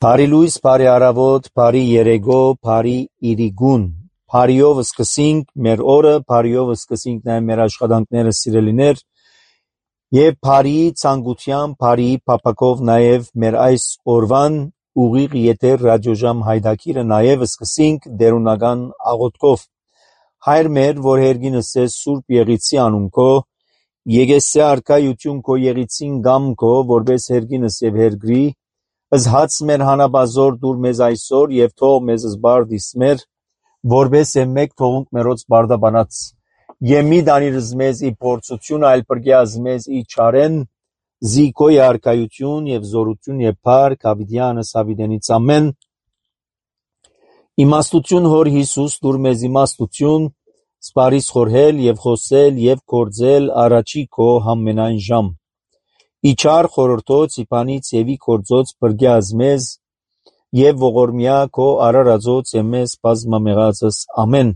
Բարի լույս, բարի առավոտ, բարի երեկո, բարի իրիգուն, բարիով սկսենք մեր օրը, բարիով սկսենք նաև մեր աշխատանքները սիրելիներ և բարի ցանկությամբ, բարի փափակով նաև մեր այս օրվան ուղիղ եթեր ռադիոժամ հայդակիրը նաև սկսենք դերունական աղոթքով։ Հայր մեր, որ հերգինս է Սուրբ Եղիցի անուն քո, եկեսե արքայություն քո Եղիցին գամ քո, որպես հերգինս և հերգրի, Զհաց մեր հանաբազոր դուր մեզ այսօր և թող մեզ զբարդիս մեր, որպես մեկ թողունք մերոց բարդաբանած, և մի դանիրыз մեզ ի փորձություն, այլ պրգյազ մեզ ի չարեն, զիքոյ արքայություն և զորություն և փառք Հավիդյանս Հավիդենից ամեն, իմաստություն հոր Հիսուս դուր մեզ իմաստություն, սպարիս խորհել և խոսել և գործել առաջի քո համենայն ժամ, իչար խորհրդոց իպանից և ի կործոց պրգյազ մեզ և ողորմյա քո արարածոց և մեզ բազմամեղածս ամեն։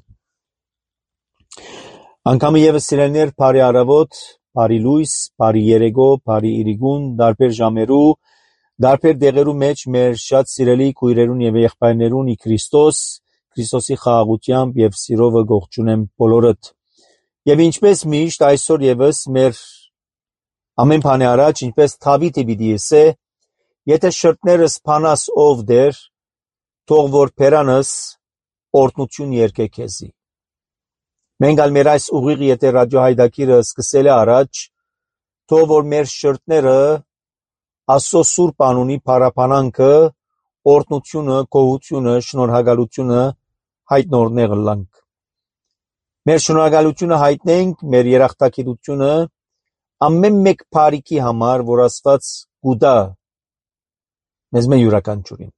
Անգամը ևս սիրելիներ, բարի առավոտ, բարի լույս, բարի երեկո, բարի իրիգուն, դարբեր ժամերու, դարբեր դեղերու մեջ մեր շատ սիրելի քույրերուն և եղբայրներուն ի Քրիստոսի խաղաղությամբ և սիրովը գողջունեմ բոլորդ։ Եվ ինչպես միշտ այսօր ևս մեր ամեն բանի առաջ, ինչպես Դավիթը պիտի ասե, եթե շրթներս փանաս ով դեր, թող որ բերանս օրհնություն երգե քեզի։ Մենք ալ մեր այս ուղիղ եթեր ռադիո հայդակիրը սկսել է առաջ, թող որ մեր շրթները Աստծո սուրբ անունի փառաբանանքը, օրհնությունը, գոհությունը, շնորհակալությունը հայտնորներ լանք։ Մեր շնորհակալությունը հայտնենք, մեր երախտագիտությունը ամեն մեկ բարիքի համար, որ Աստված կուտա մեզ մեր յուրաքանչյուրին։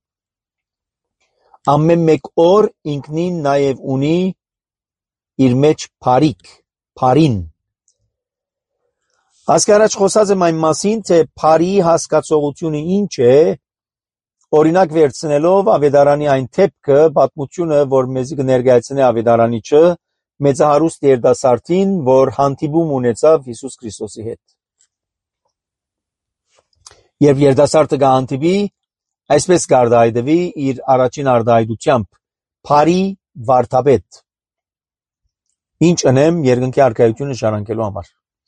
Ամեն մեկ օր ինքնին նաև ունի իր մեջ բարիք, բարին։ Ասկի առաջ խոսած եմ այն մասին, թե բարիի հասկացողությունը ինչ է, օրինակ վերցնելով Ավետարանի այն դեպքը, պատմությունը, որ մեզի կներկայացնի Ավետարանիչը, մեծահարուստ երիտասարդին, որ հանդիպում ունեցավ Հիսուս Քրիստոսի հետ։ Երբ երիտասարդը կհանդիպի, այսպես կարտահայտվի իր առաջին արտահայտությամբ, բարի վարդապետ։ Ինչ անեմ երկնքի արքայությունը շարունակելու համար։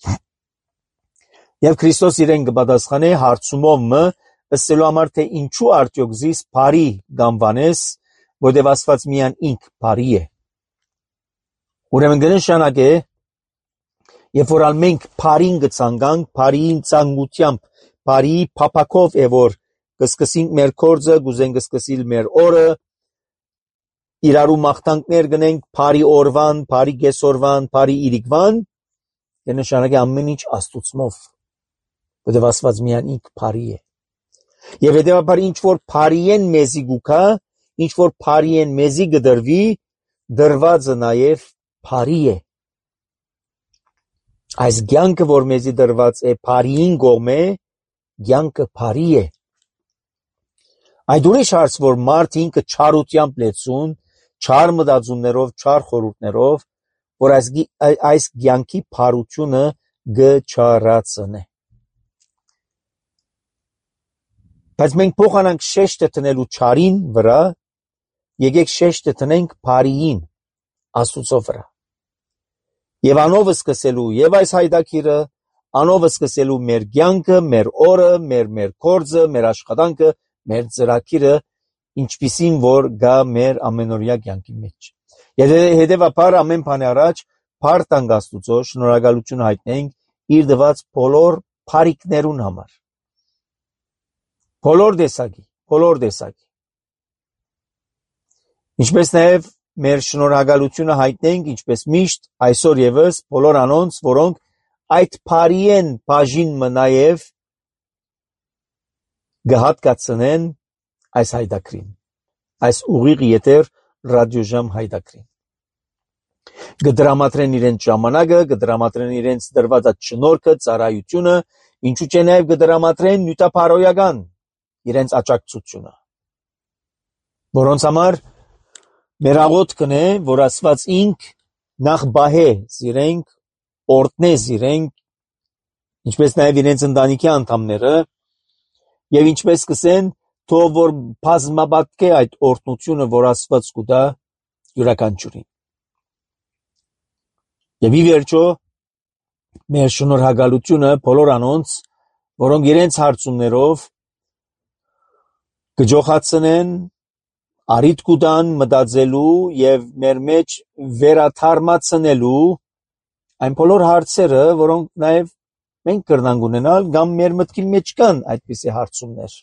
Եվ Քրիստոս իրեն կպատասխանե հարցումով մը, ըսելու համար, թե ինչու արդյոք զիս բարի կանվանես, որտև Աստված միայն ինք բարի է։ Ուրեմն կնշանակե, երբ որ մենք բարին կցանկանք, բարիին ցանկությամբ, բարիի փափակով է որ կսկսենք մեր գործը, կուզենք սկսել մեր օրը, իրարու մաղթանքներ գնենք բարի օրվան, բարի կեսօրվան, բարի իրիկվան, կնշանակե ամեն ինչ Աստծուց, որտև Աստված միայն ինք բարի է։ Եվ հետևաբար ինչ որ բարիեն մեզի գուքա, ինչ որ բարիեն մեզի կդրվի, դրվածը նաև բարի է։ Այս կյանքը, որ մեզի դրված է բարիին կողմե, կյանքը բարի է։ Այդ ուրիշ հարց, որ մարդ ինքը չարությամբ լեցուն, չար մտածումներով, չար խորհուրդներով, որ այս կյանքի բարությունը գչարացնե։ Բայց մենք փոխանանք շեշտը տնելու չարին վրա, եկեք շեշտը տնենք բարիին, Աստծո վրա։ Եվ անով սկսելու եւ այս հայդակիրը, անով սկսելու մեր կյանքը, մեր օրը, մեր գործը, մեր աշխատանքը, մեր ծրագիրը, ինչպիսին որ գա մեր ամենօրյա կյանքի մեջ։ Եվ հետևաբար ամեն բանի առաջ փառք տանք Աստծո, շնորհակալություն հայտնենք իր տված բոլոր բարիքներուն համար։ Բոլոր տեսակի։ Ինչպես նաև մեր շնորհակալությունը հայտնենք, ինչպես միշտ այսօր ևս բոլոր անոնց, որոնք այդ բարիեն բաժինը նաև կհատկացնեն այս հայդակրին, այս ուղիղ եթեր ռադիոժամ հայդակրին։ Կդրամատրեն իրենց ժամանակը, կդրամատրեն իրենց դրված շնորհքը, ծառայությունը, ինչու՞ չէ նաև կդրամատրեն նյութապարոյական իրենց աջակցությունը, որոնց համար մեր աղոթքն է, որ Աստված ինք նախ բահե զիրենք, օրհնե զիրենք, ինչպես նաև իրենց ընտանիքի անդամները, եւ ինչպես կսեն թող որ բազմապատկե այդ օրհնությունը, որ Աստված կուտա յուրաքանչյուրին։ Եվ ի վերջո մեր շնորհակալությունը բոլոր անոնց, որոնք իրենց հարցումներով կջոխացնեն, առիթ կուտան մտածելու եւ մեր մեջ վերաթարմացնելու այն բոլոր հարցերը, որոնք նաեւ մենք կրնանք ունենալ կամ մեր մտքի մեջ կան այդպիսի հարցումներ։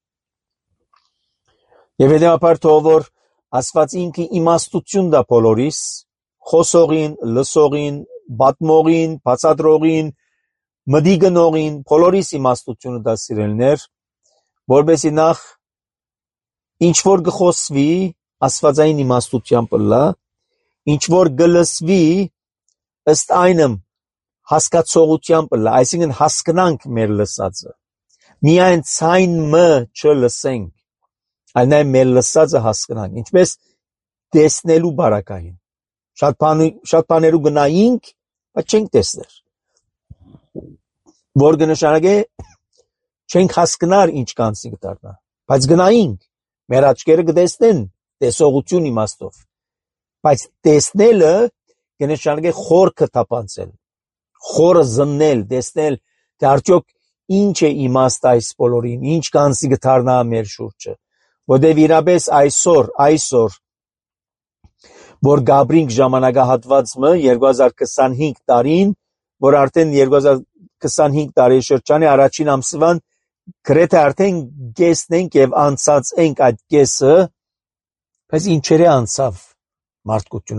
Եվ հետեւաբար թող որ Աստված ինքը իմաստություն տա բոլորիս, խոսողին, լսողին, պատմողին, բացատրողին, մտի գնողին, բոլորիս իմաստությունը տա սիրելիներ, որպեսզի նախ ինչ որ գխոսվի աստվածային իմաստությամբ լա, ինչ որ գլսվի ըստ այնմ հասկացողությամբ լա, այսինքն հասկանանք մեր լսածը։ Միայն ցայնը չլսենք, այլ նաև մեր լսածը հասկանանք, ինչպես տեսնելու բարակային։ Շատ բաներու գնայինք, բայց չենք տեսներ։ Որ կնշանակե չենք հասկնար ինչ կանցի կդառնա, բայց գնայինք, մեր աչքերը կտեսնեն տեսողություն իմաստով, բայց տեսնելը կնշանակե խորքը թափանցել, խորը զննել, տեսնել, թե արդյոք ինչ է իմաստ այս բոլորին, ինչ կանցի կդառնա մեր շուրջը, որտեղ իրապես այսօր որ գաբրինք ժամանակահատվածը 2025 տարին, որ արդեն 2025 տարի շրջանի առաջին ամսվան գրեթե արդեն կեսնենք եւ անցած ենք այդ կեսը, բայց ինչեր է անցավ մարդկություն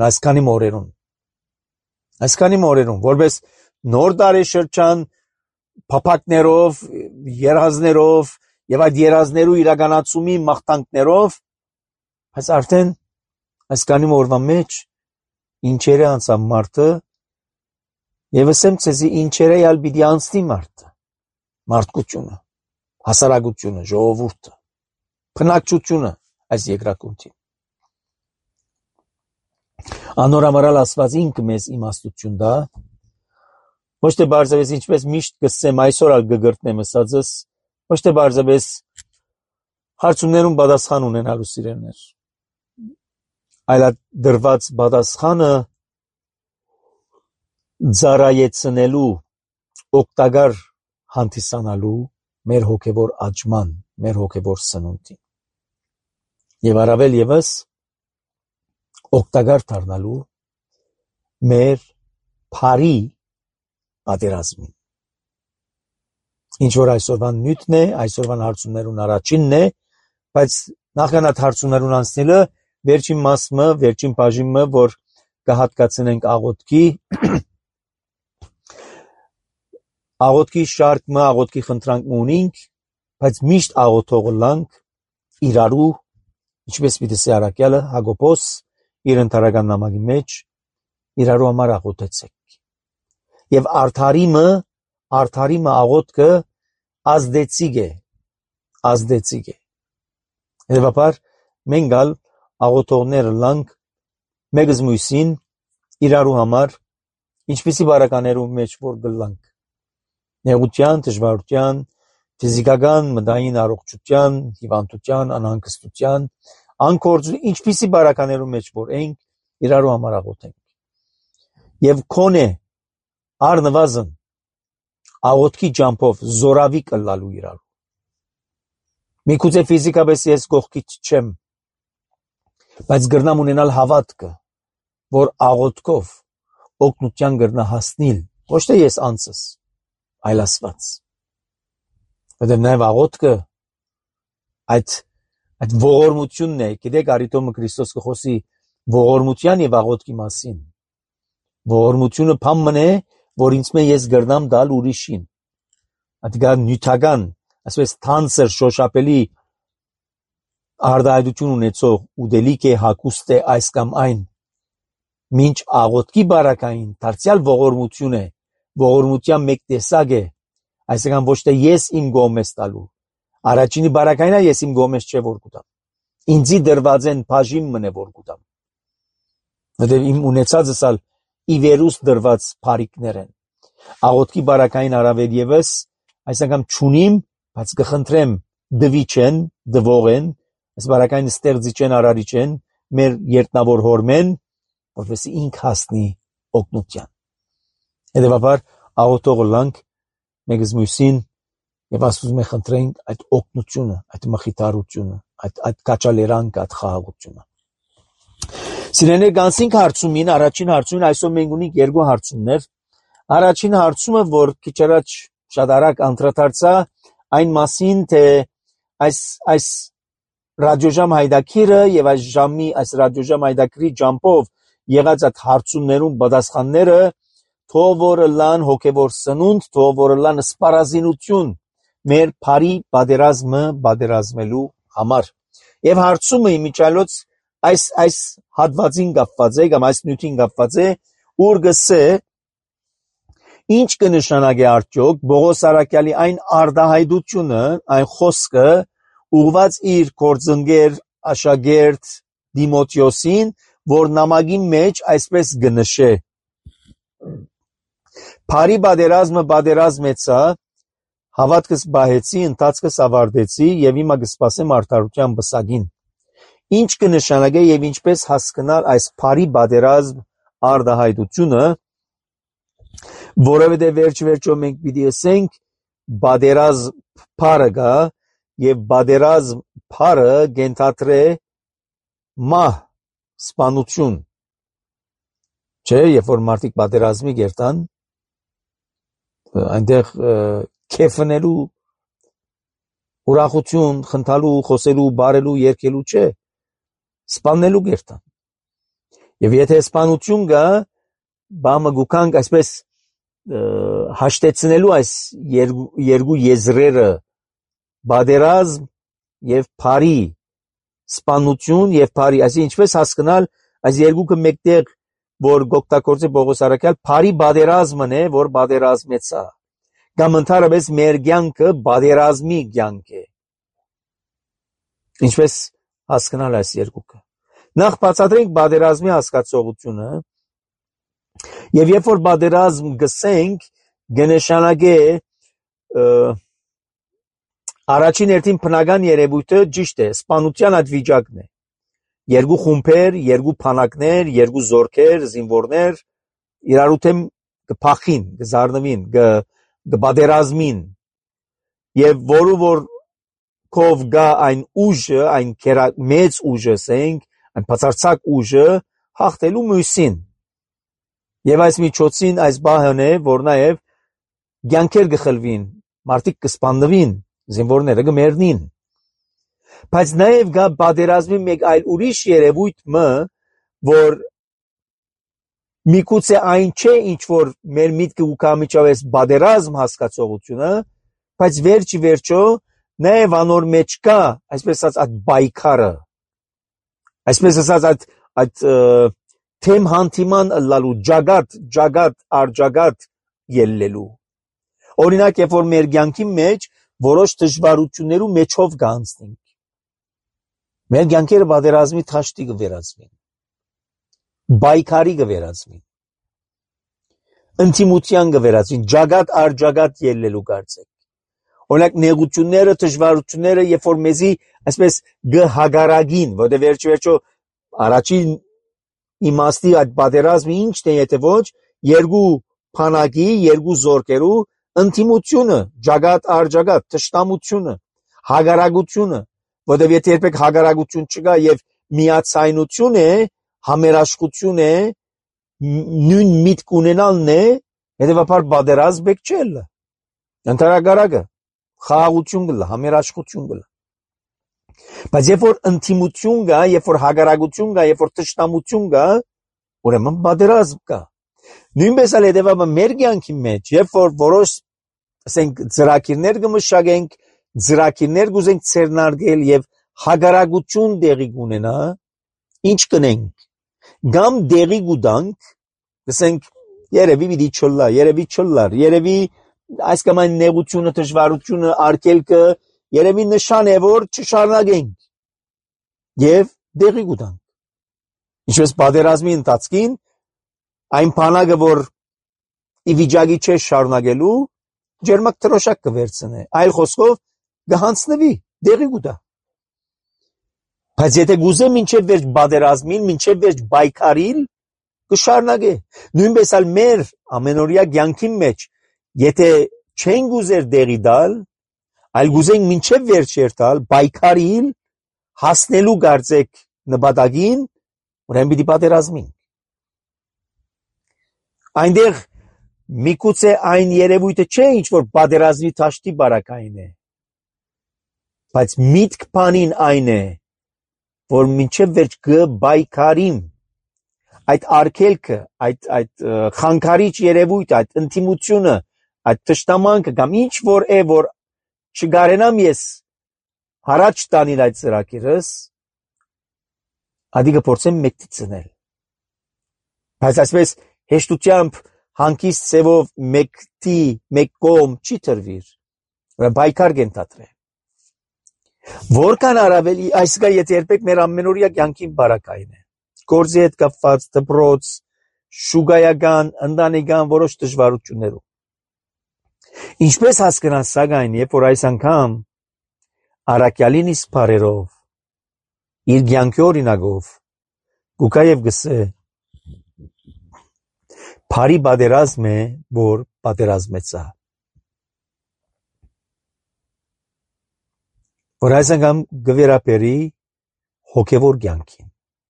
այսքանի մորերուն, որպես նոր տարի շրջան փափակներով, երազներով եւ այդ երազներու իրականացումի մաղթանքներով, բայց արդեն այսքանի օրվա մեջ ինչեր է անցավ մարդը եւ ասեմ ցեզի ինչեր է ալ պիտի անցնի մարդկությունը, հասարակությունը, ժողովուրդը, բնակչությունը այս երկրակունքի։ Անորամարալ Աստված ինքը մեզ իմաստություն տա, ոչ թե բարձրապես ինչպես միշտ կսեմ այսօր ալ գգրտնեմ ասածս, ոչ թե բարձրապես հարցումներուն պատասխան ունենալու սիրելներ, այլ դրված պատասխանը ծառայեցնելու, օգտակար հանդիսանալու մեր հոգևոր աճման, մեր հոգևոր սնունդին։ Եվ առավել եւս օգտակար դառնալու մեր բարի պատերազմին։ Ինչ որ այսօրվան նյութն է, այսօրվան հարցումներուն առաջինն է, բայց նախքան հարցումներուն անցնելը վերջին մասը, վերջին բաժինը, որ կհատկացնենք աղոթքի շարքը, աղոթքի խնդրանք ունենք, բայց միշտ աղոթողը լանք իրարու, ինչպես պիտի սարակյալը Հակոբոս իր ընթարական նամակի մեջ իրարու համար աղոթեցեք։ Եվ արդարիմը աղոթքը ազդեցիկ է։ Հետևաբար մենք ալ աղոթողները լանք մեկս մյուսին իրարու համար, ինչպիսի բարականերու մեջ որ գլանք, նեղության, դժվարության, ֆիզիկական, մտային առողջության, հիվանդության, անհանգստության, անկորձու, ինչպիսի բարականերու մեջ որ ենք, իրարու համար աղոթենք։ Եվ քոնե առնվազն աղոթքի ջամփով զորավի կլալու իրարու։ Միգուցե ֆիզիկապես ես կողքից չեմ, բայց գրնամ ունենալ հավատքը, որ աղոթքով օգնության գրնա հասնել, ոչ թե ես անցս, այլ Աստված։ Որտեղ նաև աղոթքը այդ ողորմությունն է, գիտեք Արիտոմը Քրիստոս կխոսի ողորմության եւ աղոթքի մասին։ Ողորմությունը բամն է, որ ինձ մե ես գրնամ դալ ուրիշին։ Այդ գա նյութական, ասես թանցր շոշափելի արտահայտություն ունեցող ուդելիք է, հակուստ է այս կամ այն։ Մինչ աղոթքի բարակային դարձյալ ողորմություն է, ողորմության մեկ տեսակ է, այսինքն ոչ թե ես իմ գոմես տալու, առաջինի բարակայինը ես իմ գոմես չէ որ կուտամ, ինձի դրված են բաժին մնե որ կուտամ, որտեղ իմ ունեցածս ալ ի վերուս դրված բարիկներ են, աղոթքի բարակային առավել եւս, այսինքն չունիմ, բայց կխնդրեմ դվի չեն, դվող են, այս բարակային ստեղծիչ են, արարիչ են, մեր երտնավոր հորմեն, որպեսզի ինք հասնի օգնության։ Հետևաբար աղոթող լանք մեկս մյուսին եւ Աստծուն մենք խնդրենք այդ օգնությունը, այդ մխիթարությունը, այդ կաչալերանք, այդ խաղաղությունը։ Սիրելիներ, գանցինք հարցումին, առաջին հարցումին, այսօր մենք ունենք երկու հարցումներ։ Առաջին հարցումը, որ քիչ առաջ շատ արագ անդրադարձա, այն մասին, թե այս ռադիոժամ հայդակիրը եւ այս ժամի այս ռադիոժամ հայդակիրի ջամփով եղած այդ հարցումներուն պատասխանները թող որ լան հոգեվոր սնունդ, թող որ լան սպառազինություն մեր բարի պատերազմը պատերազմելու համար։ Եվ հարցումը իմիջալոց այս հատվածին կապված է, կամ այս նյութին կապված է, ուր գսե ինչ կնշանակի արդյոք Պողոս Արաքյալի այն արտահայտությունը, այն խոսքը ուղված իր գործընկեր աշակերտ Դիմոթեոսին, որ նամակի մեջ այսպես գնշե. Բարի պատերազմը պատերազմեցա, հավատքս բահեցի, ընթացքս ավարտեցի եւ հիմա կսպասեմ արդարության բսակին։ Ինչ կնշանակե եւ ինչպես հասկանալ այս բարի պատերազմ արտահայտությունը, որովհետեւ վերջ-վերջո մենք պիտի ասենք պատերազմ բարը գա եւ պատերազմ բարը գենթատրե մահ, սպանություն։ Չէ, երբ որ մարդիկ պատերազմի գերտան, այնտեղ քեֆնելու, ուրախություն, խնդալու, խոսելու, բարելու, երգելու չէ, սպանելու գերտան։ Եվ եթե սպանություն գա, բամը գուքանք այսպես հաշտեցնելու այս երկու եզրերը, պատերազմ եւ բարի, սպանություն եւ բարի, այսինքն ինչպես հասկանալ այս երկուքը մեկտեղ, որ գոկտակորձե Պողոս Արաքյալ բարի պատերազմն է, որ պատերազմեցա, կամ ընդհանրապես մեր կյանքը պատերազմի կյանք է։ Ինչպես հասկանալ այս երկուքը։ Նախ բացատրենք պատերազմի հասկացողությունը, եւ երբ որ պատերազմ գսենք, կնշանակե առաջին հերթին բնական երևույթը ճիշտ է, սպանության այդ վիճակն է։ Երկու խումբեր, երկու բանակներ, երկու զորքեր, զինվորներ իրարու դեմ կփախին, կզարնվին, կպատերազմին, եւ որը որ կով գա այն ուժը, այն մեծ ուժը, ասենք, այն բացարձակ ուժը հաղթելու մյուսին։ Եվ այս միջոցին այս բահն է, որ նաև կյանքեր կխլվին, մարդիկ կսպանվին, զինվորները կմեռնին։ Բայց նաև կա պատերազմի մեկ այլ ուրիշ երևույթ, որ միգուցե այն չէ, ինչ որ մեր միտքը ու կամիջավես պատերազմ հասկացողությունը, բայց վերջի-վերջո նաև անոր մեջ կա, այսպես ասած, այդ բայկարը, այսպես ասած, այդ թեմ հանդիման լալու, ջագատ արջագատ ելլելու։ Օրինակ, երբ որ մեր կյանքի մեջ որոշ դժվարություններու մեջով կանցնենք, մեր կյանքերը պատերազմի թաշտի կվերածվին, բայկարի կվերածվին, ինտիմության կվերածվին, ջագատ արջագատ ելլելու կարծեք։ Օրինակ, նեղությունները, դժվարությունները, երբ որ մեզի այսպես գհագարագին, որտեղ վերջ-վերջո առաջին իմաստի այդ պատերազմը ինչն է, եթե ոչ, երկու բանակի, երկու զորքերու ինտիմությունը, ջագատ արջագատ, թշնամությունը, հագարագությունը, որտեղ եթե երբեք հագարագություն չկա եւ միացայնություն է, համերաշխություն է, նույն միտք ունենալն է, հետեւաբար պատերազմ բեք չէ լը։ Ընդհանրագարակը խաղաղություն կլա, համերաշխություն կլա։ Բայց երբ որ ինտիմություն կա, երբ որ հագարագություն կա, երբ որ թշնամություն կա, ուրեմն պատերազմ կա։ Նույնպես էլ հետեւաբար մեր կյանքի մեջ, երբ որ որոշ, ասենք, ծրագիրներ կմշակենք, ծրագիրներ կուզենք ցերնարգել եւ հագարագություն տեղի կունենա, ինչ կնենք։ Կամ դեղի կուտանք, ասենք, երևի պիտի չլա, երևի այս կամ այն նեղությունը, դժվարությունը, արգելքը երևի նշան է, որ չշարունակենք եւ դեղի կուտանք։ Ինչպես պատերազմի ընթացքին այն բանակը, որ ի վիճակի չէ շարունակելու, ջերմակ տրոշակ կվերցնե, այլ խոսքով կհանձնվի, դեղի կուտա։ Բայց եթե գուզե մինչև վերջ բادرազմին, մինչև վերջ բայկարիլ, կշարունակե։ Նույնպես էլ մեր ամենօրյա կյանքի մեջ, եթե չեն գուզեր դեղի դալ, այլ գուզենք մինչև վերջ երթալ, բայկարիլ, հասնելու կարծեք նպատակին, ուրեմն պիտի պատերազմենք։ Այնտեղ միգուցե այն երևույթը չէ, ինչ որ պատերազմի դաշտի բարակային է, բայց միտք բանին այն է, որ մինչև վերջ կբայքարիմ այդ արգելքը, այդ խանգարիչ երևույթը, այդ ինտիմությունը, այդ թշնամանքը կամ ինչ որ է, որ չգարենամ ես հարաճ տանել այդ ծրագիրս, ադի կփորձեմ մեկտի ծնել։ Բայց այսպես հեշտությամբ հանկիստ ծևով մեկտի, մեկ կողմ չի տրվիր, ուրեմն բայկար կենթատրե։ Որքան առավել այսքա եթե երբեք մեր ամենօրյա կյանքին բարակային է, գործի հետ կապված, դպրոց, շուգայական, ընտանեկան որոշ դժվարություններով։ Ինչպես հասկանալ սակայն, երբ որ այս անգամ առաքյալին իսկ բարերով, իր կյանքի օրինակով, գուկա եւ գսե, բարի պատերազմ է, որ պատերազմեցա։ Որ այս անգամ գվերապերի հոգևոր կյանքին։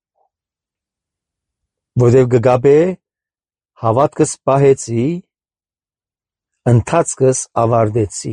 Որտեղ կգաբե հավատքս պահեցի, ընթացքս ավարտեցի։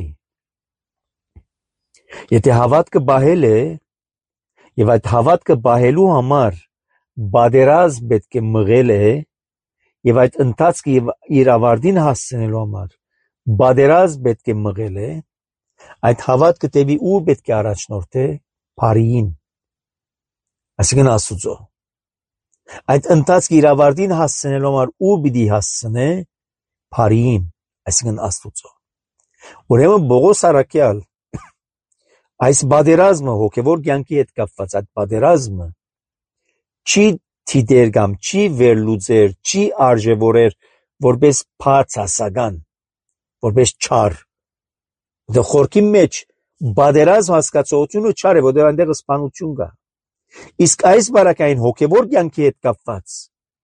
Եթե հավատքը պահել է, եւ այդ հավատքը պահելու համար պատերազմ պետք է մղել է, եւ այդ ընթացքը եւ իր ավարտին հասցնելու համար պատերազմ պետք է մղել է, այդ հավատքը տեւի ուր պետք է առաջնորդե բարիին, այսինքն Աստծո։ Այդ ընթացքը իր ավարտին հասցնելու համար ուր պիտի հասցնե բարիին, այսինքն Աստծո։ Ուրեմն Պողոս առաքյալ այս պատերազմը հոգևոր կյանքի հետ կապված այդ պատերազմը չի դիտեր կամ չի վերլուծեր, չի արժևորեր որպես բացասական, որպես չար։ Դե խորքի մեջ պատերազմ հասկացողությունը չար է, որտեղ այնտեղ սպանություն կա։ Իսկ այս բարակային հոգևոր կյանքի հետ կապված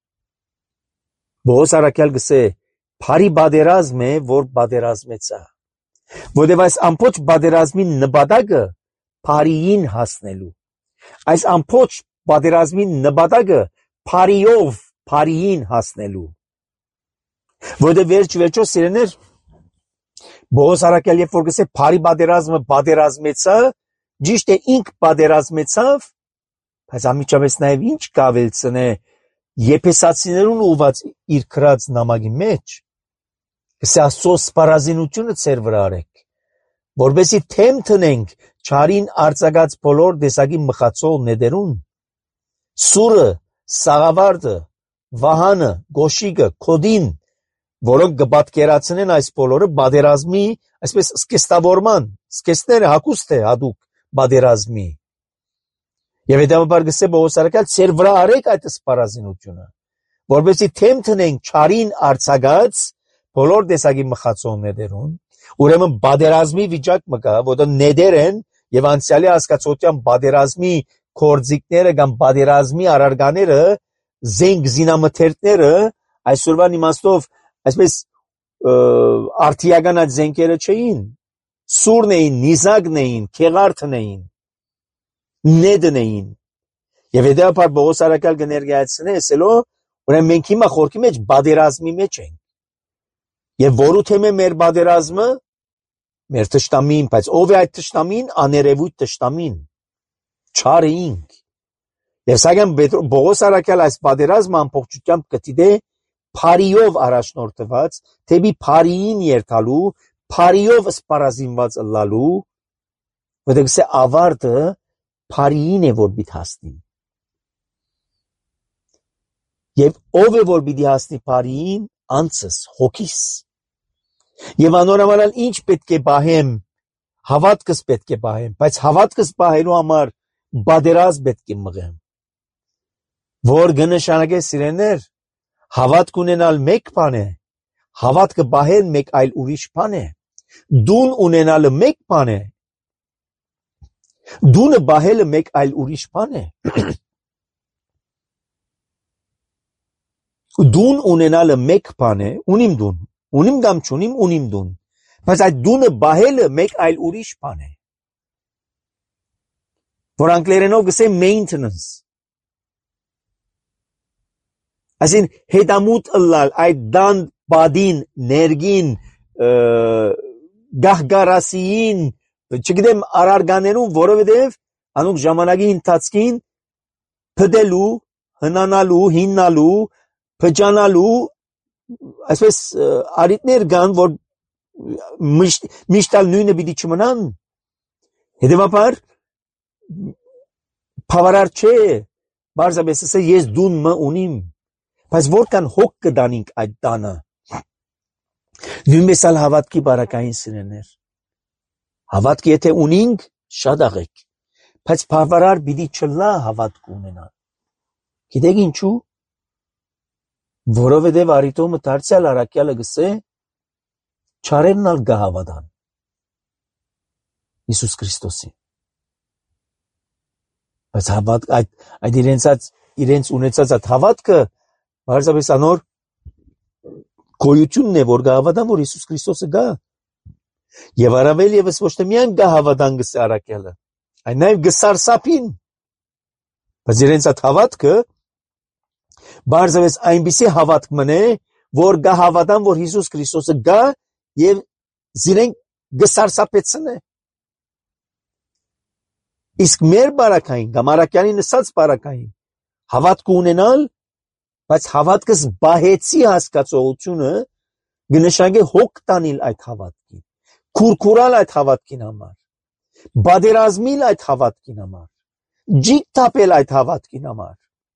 Պողոս առաքյալ գսե բարի պատերազմ է, որ պատերազմեցա։ Որտեղ այս ամբողջ պատերազմի նպատակը բարիին հասնելու։ Այս ամբողջ պատերազմի նպատակը բարիով բարիին հասնելու։ Որտեղ վերջ-վերջո սիրեներ Պողոս առաքյալ երբ որ գսե բարի պատերազմը պատերազմեցա, ճիշտ է ինք պատերազմեցավ, բայց ամիջապես նաև ինչ կավելցնե Եփեսացիներուն ուված իր գրած նամակի մեջ, գսե Աստծո սպառազինությունը ծեր վրա արեք, որովհետեւ թեմ տնենք չարին արձակած բոլոր տեսակի մխացող նետերուն, սուրը, սաղավարտը, վահանը, գոշիկը, կոդին, որոնք կպատկերացնեն այս բոլորը պատերազմի, այսպես սկեստավորման, սկեստները հակուստ է հատուկ պատերազմի։ Եվ հետևաբար գսե Պողոս առաքյալ ծեր վրա արեք այդ սպառազինությունը, որովհետեւ թեմ տնենք չարին արձակած բոլոր տեսակի մխացող նետերուն, ուրեմն պատերազմի վիճակ մը կա, որտեղ նետեր են եւ անցյալի հասկացության պատերազմի կորձիկները կամ պատերազմի առարկաները, զենք զինամթերքները այսօրվան իմաստով այսպես արտիական այդ զենքերը չէին, սուրն էին, նիզակն էին, քեղարդն էին, նետն էին։ Եվ հետևաբար Պողոս առաքյալ կներկայացնե ասելով, ուրեմն մենք հիմա խորքի մեջ պատերազմի մեջ ենք։ Եվ որու թեմ է մեր պատերազմը, մեր թշնամին, բայց ով է այդ թշնամին, աներևույթ թշնամին, չարը ինք։ Եվ սակայն Պողոս առաքյալ այս պատերազմը ամբողջությամբ կդիտե բարիով առաջնորդված, թեպի բարիին երթալու, բարիով սպառազինված ըլլալու, որտեղ գսե ավարտը բարիին է որ պիտի հասնի։ Եվ ով է որ պիտի հասնի բարիին, անձս, հոգիս։ Եվ անորոմանալ ինչ պետք է պահեմ, հավատքս պետք է պահեմ, բայց հավատքս պահելու համար պատերազմ պետք է մղեմ։ Որ կնշանակե սիրեներ, հավատք ունենալ մեկ բան է, հավատքը պահել մեկ այլ ուրիշ բան է, դուն ունենալը մեկ բան է, Դունը բահելը մեկ այլ ուրիշ բան է։ Դուն ունենալը մեկ բան է, ունիմ դուն, ունիմ կամ չունիմ, ունիմ դուն, բայց այդ դունը բահելը մեկ այլ ուրիշ բան է, որ անգլերենով գսե maintenance, այսին հետամուտ ըլլալ, այդ դան բադին, ներգին, գահգարասիին, չգիտեմ արարգաներուն, որովհետև անուք ժամանակի ընթացքին փդելու, հնանալու, հիմնալու, փճանալու, այսպես արիտներ կան, որ միշտ նույնը պիտի չմնան, հետևաբար բավարար չէ, բարձրապես ասել ես դուն մը ունիմ, բայց որքան հոգ կդանինք այդ տանը, նույնպես ալ հավատքի բարակային սիրելիներ, հավատք եթե ունինք, շատ աղեք, բայց բավարար պիտի չլա հավատք ունենալ, գիտեք ինչու, որովհետև արիտոմը դարձյալ առաքյալը գսե չարերն ալ գահավադան Իսուս Քրիստոսի բայց հավատք այդ իրենց ունեցած այդ հավատքը բարձրապես անոր գոյությունն է որ գահավադան որ Իսուս Քրիստոսը գա եւ առավել եւս ոչ թե միայն գահավադան գսե առաքյալը այլ նաեւ գսարսափին բայց իրենց այդ հավատքը բարձրապես այնպիսի հավատք մնե, որ գահավադան, որ Հիսուս Քրիստոսը գա և զիրենք գսարսապեցն է։ Իսկ մեր բարակային, կամ առաքյալի նսած բարակային, հավատք ունենալ, բայց հավատքս բահեցի հասկացողությունը գնշանգե հոգ տանիլ այդ հավատքին, քուրքուրալ այդ հավատքին համար, բادرազմիլ այդ հավատքին համար, ջիք տապել այդ հավատքին համար,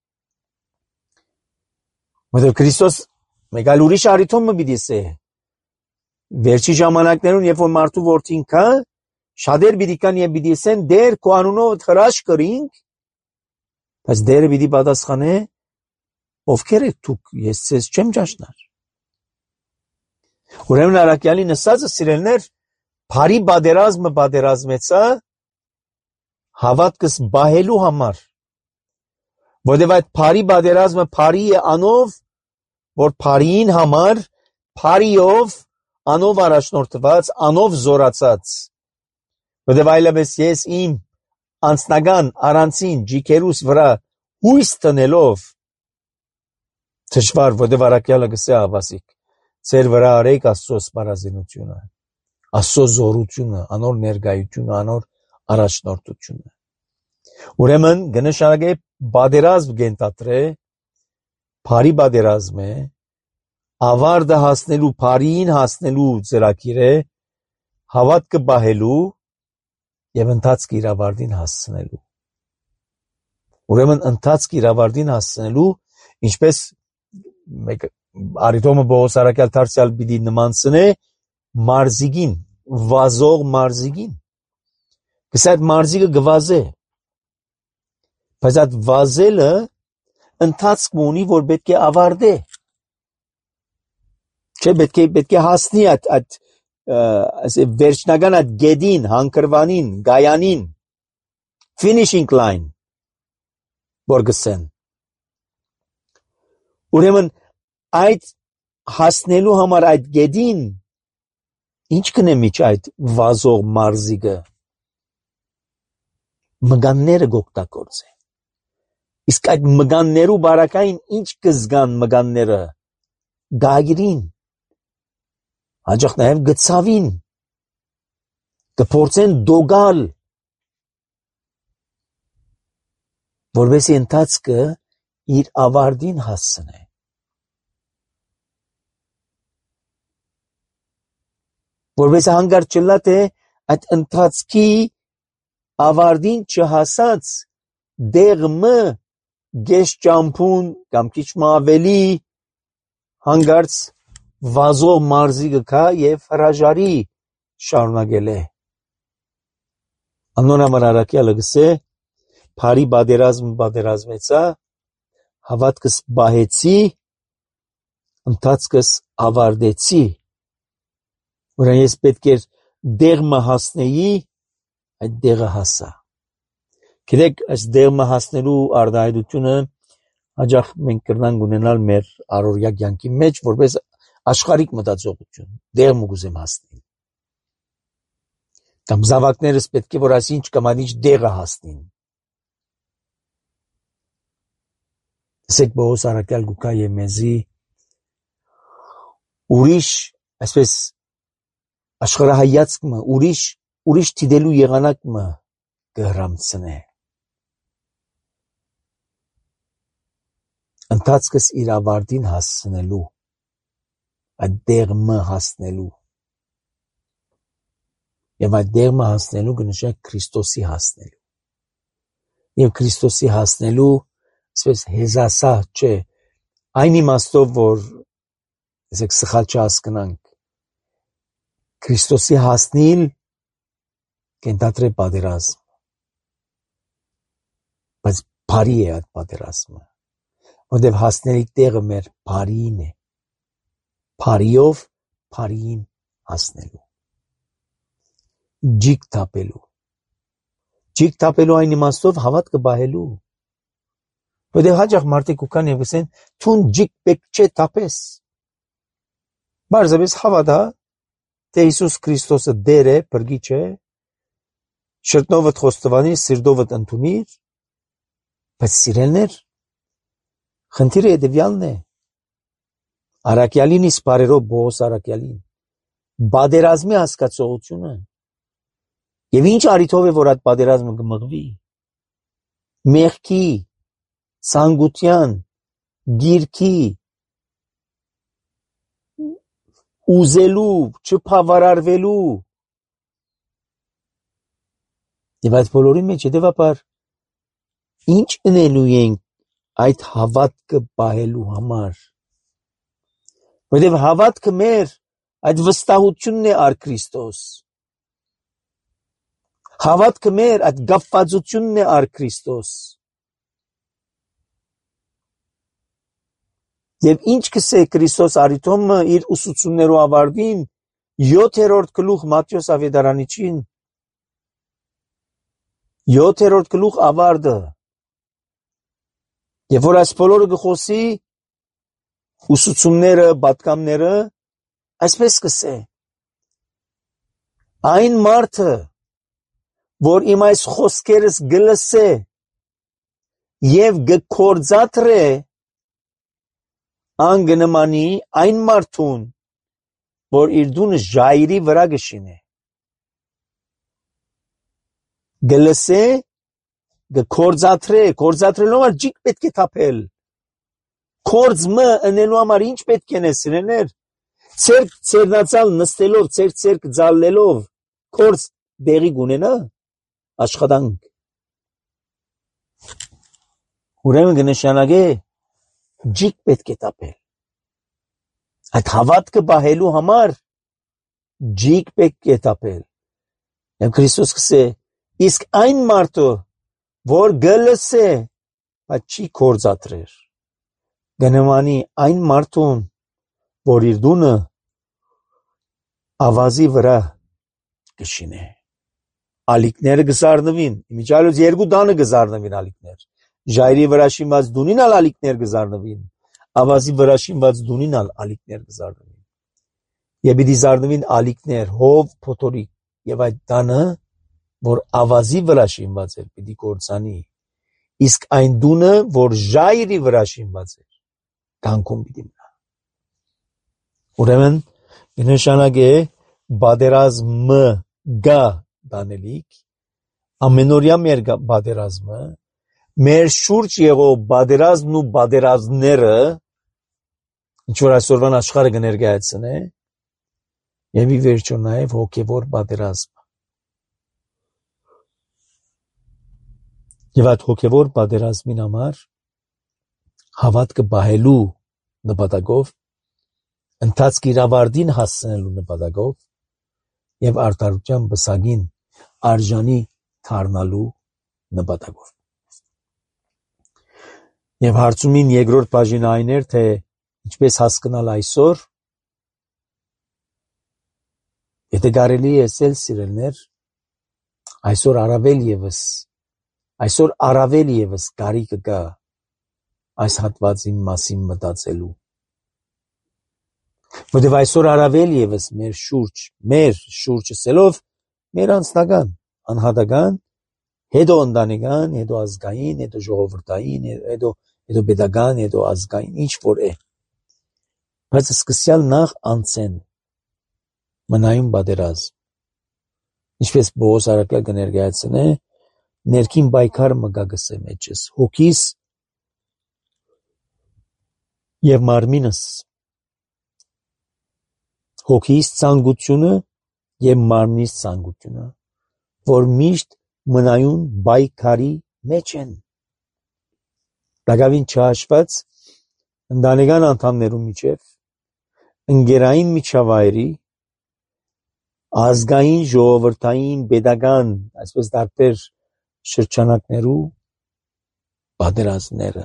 Որտեղ Քրիստոս մեկ այլ ուրիշ արիթոմը պիտի սե։ Վերջի ժամանակներուն, երբ որ մարդու որդին կա, շատեր պիտի կան եւ պիտի ասեն դեր քո անունով հրաշք կրինք, բայց դերը պիտի պատասխանե ովքեր եք դուք, ես ձեզ չեմ ճաշնար։ Ուրեմն առաքյալի նսածը սիրելներ, բարի բادرազմը բادرազմեցա հավատքս բահելու համար։ Որտև այդ բարի բادرազմը բարի է անով, որ բարիին համար, բարիով, անով առաջնորդված, անով զորացած։ Որտև այլևս ես իմ անձնական առանցին ջիքերուս վրա հույս տնելով, թշվար, որտև առաքյալը գսե ավասիկ, ձեր վրա արեք Աստծո սպառազինությունը, Աստծո զորությունը, անոր ներկայությունը, անոր առաջնորդությունը։ Ուրեմն գնշարագե բادرազմ գենտատրե, բարի բادرազմ է, ավարտը հասնելու, բարիին հասնելու ծրագիր է, հավատքը բահելու եւ ընթացք իր ավարտին հասցնելու։ Ուրեմն ընթացք իր ավարտին հասցնելու, ինչպես արիթոմը Պողոս առաքյալ դարձյալ պիտի նմանցնե մարզիկին, վազող մարզիկին։ Գսե այդ մարզիկը գվազե բայց այդ վազելը ընթացք ունի, որ պետք է ավարտե։ Չէ, պետք է հասնի այդ վերջնական այդ գեդին, հանգրվանին, գայանին, finishing line, որ գսեն։ Ուրեմն այդ հասնելու համար այդ գեդին, ինչ կնե միջ այդ վազող մարզիկը։ Մգանները գոկտակորձ է։ Իսկ այդ մգաններու բարակային ինչ կզգան մգանները, գայրին, հաջող նաև գծավին, կփորձեն դոգալ, որովհետեւ ընթացքը իր ավարտին հասցնե։ Որովհետեւ հանգարտ չլա թե այդ ընթացքի ավարտին չհասած դեղմը գեշ ճամփուն կամ քիչ ավելի հանգարց վազող մարզիկը կա եւ հրաժարի շարունակել է։ Անոր համար առաքյալը գսե բարի բادرազմ բادرազմեցա հավատքս բահեցի ընթացքս ավարտեցի ուրեմն ես պետք է դեղմը հասնեի այդ դեղը հասա Գիտեք, այս դեղը հասնելու արտահայտությունը հաճախ մենք կրնանք ունենալ մեր առօրյա կյանքի մեջ որպես աշխարհիկ մտածողություն, դեղը կուզեմ հասնել։ Կամ զավակներս պետք է որ այսինչ կամ այնինչ դեղը հասնեն։ Ասեք Պողոս առաքյալ գուկա եւ մեզի ուրիշ այսպես աշխարհայացքը ուրիշ դիտելու եղանակը կհրամցնե։ Ընթացքս իր ավարտին հասնելու, այդ դեղը հասնելու։ Եվ այդ դեղը հասնելու կնշանակի Քրիստոսի հասնելու։ Եվ Քրիստոսի հասնելու, այսպես հեզասա չէ, այն իմաստով, որ այսեք սխալ չհասկանանք, Քրիստոսի հասնել կենտատրե պատերազմ, բայց բարի է այդ պատերազմը, որտեղ հասնելի տեղը մեր բարին է, բարիով բարին հասնելու, ջիք թապելու այն իմաստով հավատքը բահելու, որտեղ հաճախ մարդիկ ուքան և ասեն, թուն ջիք պետք չէ թապես, բարձրապես հավատա, թե Հիսուս Քրիստոսը դեր է, բրգիչ է, շրտնովդ խոստովանի, սիրտովդ ընդունիր, բայց սիրելներ, խնդիրը հետևյալն է, առաքյալին իսկ բարերով Պողոս առաքյալին, պատերազմի հասկացողությունը, և ինչ առիթով է, որ այդ պատերազմը կմղվի, մեղքի, ցանկության, գիրքի, ուզելու, չփավարարվելու, և այդ բոլորի մեջ հետևաբար ինչ ընելու ենք այդ հավատքը պահելու համար, որտև հավատքը մեր այդ վստահությունն է առ Քրիստոս, հավատքը մեր այդ գապվածությունն է առ Քրիստոս, և ինչ կսե Քրիստոս առիթոմը իր ուսուցումներու ավարտին 7-րդ գլուխ Մատթեոս ավետարանիչին 7-րդ գլուխ ավարտը եւ որ այս բոլորը կխոսի ուսուցումները, պատգամները այսպես կսե այն մարդը որ իմ այս խոսքերս գլսե եւ գկործատրե անգնմանի այն մարդուն, որ իր դունը ժայռի վրա գշինե, գլսե, գկործատրե, կործատրելու համար ջիք պետք է թափել, կործմը ընելու համար ինչ պետք են սիրելներ, ցերկ ցերնացալ նստելով, ցերկ ձալելով, կորձ դեղի գունենա, աշխատանք, ուրեմն կնշանակե, ջիք պետք է տապել, այդ հավատքը բահելու համար ջիք պետք է տապել, և Քրիստոս կսե, իսկ այն մարդը, որ գլսե, բայց չի կործատրեր, գնմանի այն մարդուն, որ իր դունը ավազի վրա կշինե, ալիքները գզարնվին, իմիջալուց երկու դանը գզարնվին ալիքներ, ժայռի վրա շինված դունին ալ ալիքներ գզարնվին, ավազի վրա շինված դունին ալ ալիքներ գզարնվին, և պիտի զարնվին ալիքներ, հով, փոթորիկ, և այդ դանը, որ ավազի վրա շինված էր, պիտի կործանի, իսկ այն դունը, որ ժայռի վրա շինված էր, կանգուն պիտի մնա, ուրեմն, նշանակ է, պատերազմը գա դանելիք, ամենօրյա մեր պատերազմը, մեր շուրջ եղող պատերազմն ու պատերազմները, ինչ որ այսօրվան աշխարհը կներկայացնե, եւ ի վերջո նաեւ հոգեվոր պատերազմ։ Եվ այդ հոգեվոր պատերազմին համար հավատքը բահելու նպատակով, ընթացք իր ավարտին հասցնելու նպատակով եւ արդարության բսագին արժանի դառնալու նպատակով։ Եվ հարցումին երկրորդ բաժինը այն էր, թե ինչպես հասկանալ այսօր, եթե կարելի է ասել սիրելներ, այսօր առավել եւս Այսօր առավել ևս կարիք կա այս հատվածի մասին մտածելու, որտեղ այսօր առավել ևս մեր շուրջ ասելով, մեր անձնական, անհատական, հետո ընտանեկան, հետո ազգային, հետո ժողովրդային, հետո պետական, հետո ազգային, ինչ որ է, բայց սկսյալ նախ անցեն մնայուն պատերազմ, ինչպես Պողոս առաքյալ կներկայացնե, ներքին պայքար մգագսե մեջս, հոգիս և մարմինս, հոգիս ցանկությունը և մարմնիս ցանկությունը, որ միշտ մնայուն պայքարի մեջ են, լավին չհաշված ընտանեկան անդամներու միջև, ընկերային միջավայրի, ազգային, ժողովրդային, պետական, այսպես տարբեր շրջանակներու պատերազմները։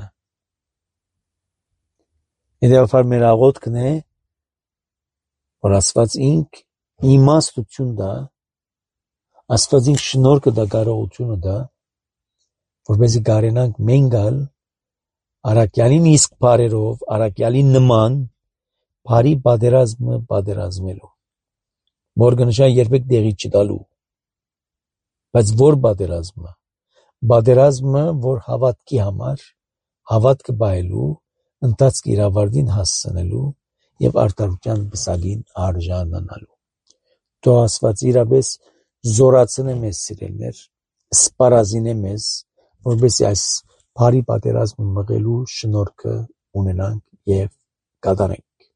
Հետևաբար մեր աղոթքն է, որ Աստված ինք իմաստություն տա, Աստված ինք շնորհքը տա, կարողությունը տա, որպեսզի կարենանք մենք ալ առաքյալին իսկ բարերով, առաքյալին նման բարի պատերազմը պատերազմելու, որ կնշան երբեք տեղի չտալու, բայց որ պատերազմը, որ հավատքի համար, հավատքը բայելու, ընթացք իր ավարտին հասցնելու և արդարության պսակին արժանանալու։ Թող Աստված իրապես զորացնե մեզ սիրելներ, սպառազինե մեզ, որպեսզի այս բարի պատերազմը մղելու շնորհքը ունենանք և կատարենք։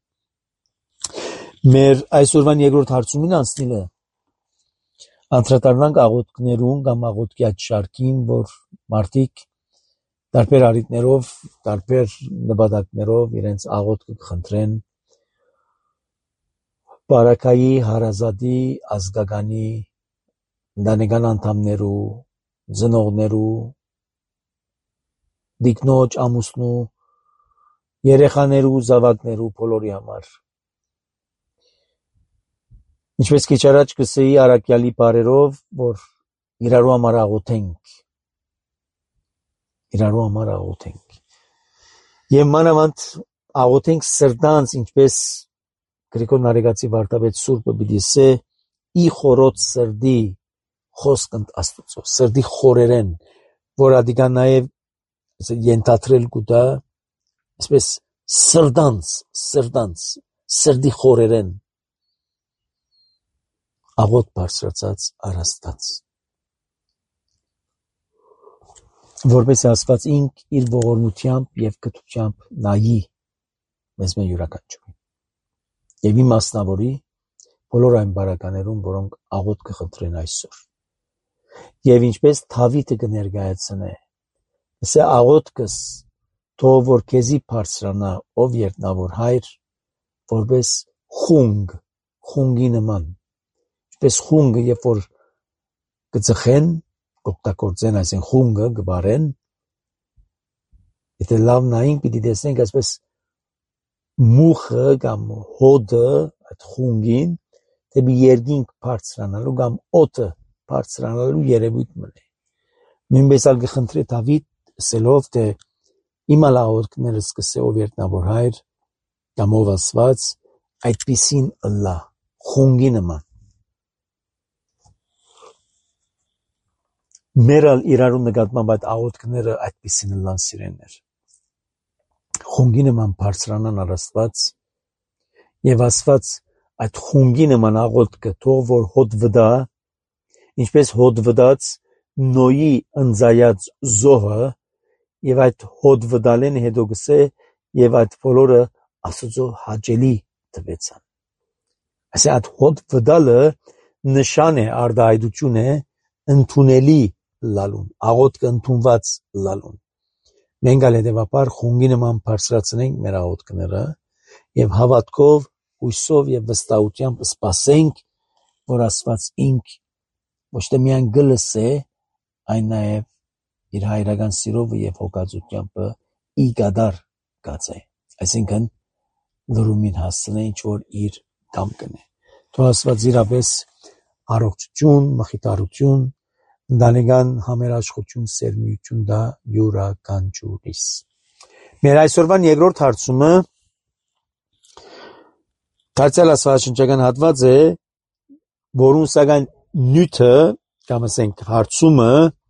Մեր այսօրվան երկրորդ հարցումին անցնելը անդրադառնանք աղոթքներուն կամ աղոթքի այդ շարքին, որ մարդիկ տարբեր առիթներով, տարբեր նպատակներով իրենց աղոթքը կխնդրեն բարակայի, հարազատի, ազգականի, ընտանեկան անդամներու, ծնողներու, դիկնոջ, ամուսնու, երեխաներու, զավակներու, բոլորի համար։ Ինչպես քիչ առաջ կսեի առաքյալի բարերով, որ իրարու համար աղոթենք։ Եվ մանավանդ աղոթենք սրտանց, ինչպես Գրիգոր Նարեկացի վարդապետ Սուրբը պիտի ասե, ի խորոց սրդի խոսքընդ Աստծո, սրդի խորերեն, որ ադիկա նաև ենթադրել կուտա, այսպես սրտանց, սրդի խորերեն աղոթ բարձրացած առաստած, որպես Աստված ինք իր ողորմությամբ և կթությամբ նայի մեզ մեր յուրաքանչյուրին և ի մասնավորի բոլոր այն բարականերուն, որոնք աղոթ կխնդրեն այսօր։ Եվ ինչպես Դավիթը կներկայացնե, ասե աղոթքս թող որ քեզի բարձրանա, ով երկնավոր Հայր, որպես խունգի նման, ինչպես խունգը, երբ որ կծխեն, կօգտագործեն այսին խունգը, կբարեն, եթե լավ նայենք, պիտի տեսնենք այսպես մուխը կամ հոդը այդ խունգին, դեպի երկինք բարձրանալու կամ օդը բարձրանալու երևույթ մնե։ Նույնպես ալ կխնդրե Դավիթ ասելով, թե իմ աղոթքներս սկսե ով երկնավոր Հայր կամ ով Աստված, այդպիսին ըլլա, խունգի նման։ Մեր ալ իրարու նկատմամբ այդ աղոթքները այդպիսին ըլլան սիրելիներ։ Խունգի նման բարձրանան առ Աստված և Աստված այդ խունգի նման աղոթքը թող որ հոդվդա, ինչպես հոդվդաց Նոյի ընծայած զոհը և այդ հոդվդալեն հետո գսե և այդ բոլորը Աստծո հաճելի տվեցան։ Այսինքն այդ հոդվդալը նշան է, արտահայտություն է ընդունելի լալուն, աղոթքը ընդունված լալուն։ Մենք ալ հետևաբար խունգի նման բարձրացնենք մեր աղոթքները և հավատքով, հույսով և վստահությամբ սպասենք, որ Աստված ինք ոչ թե միայն գլսե, այն նաև իր հայրական սիրով և հոգածությամբ ի կատար կացե, այսինքն լրումին հասցնե, ինչ որ իր կամքն է։ Թող Աստված իրապես առողջություն, մխիթարություն, ընտանեկան համերաշխություն, սերմիություն դա յուրաքանչյուրիս։ Մեր այսօրվան երկրորդ հարցումը դարձյալ աստվածաշնչական հատված է, որում սակայն նյութը կամ ասենք հարցումը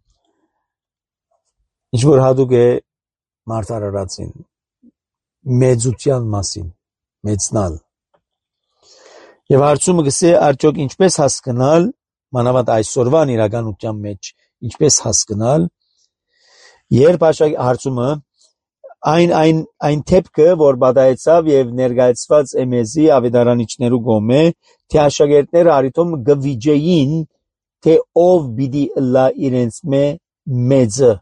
ինչ որ հատուկ է մարդարարածին մեծության մասին, մեծնալ։ Եվ հարցումը գսե արդյոք ինչպես հասկանալ, մանավանդ այսօրվան իրականության մեջ, ինչպես հասկանալ, երբ հարցումը այն թեփքը, որ բադայեցավ եւ ներկայացված է մեզի ավետարանիչներու կողմէ, թե աշակերտները արիթոմ գվիջեին, թե ով պիտի լա իրենց մեծը։